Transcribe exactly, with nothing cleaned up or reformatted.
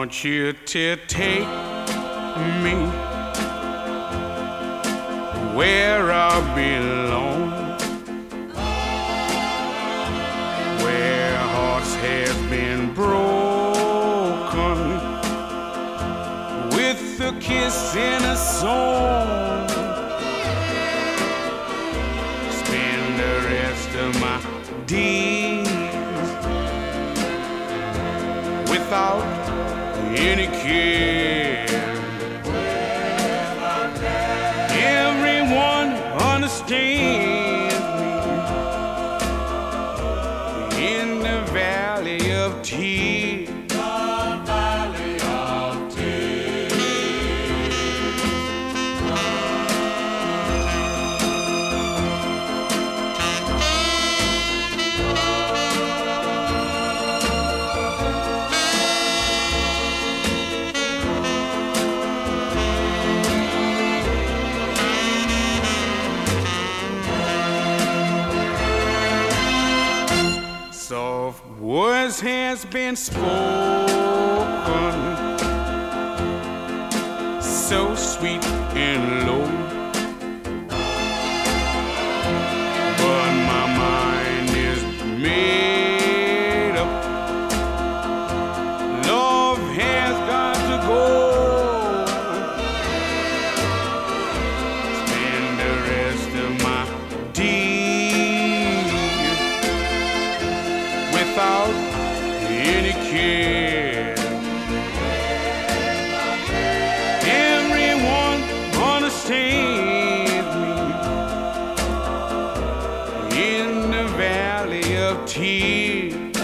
want you to take me where I belong, where hearts have been broken with a kiss and a song. Spend the rest of my days without any care. Everyone understands me in the valley of tears. The valley of tears. Soft words has been spoken, so sweet and low, but my mind is made up. Love has got to go. Spend the rest of my days without any care. Everyone understands me in the valley of tears.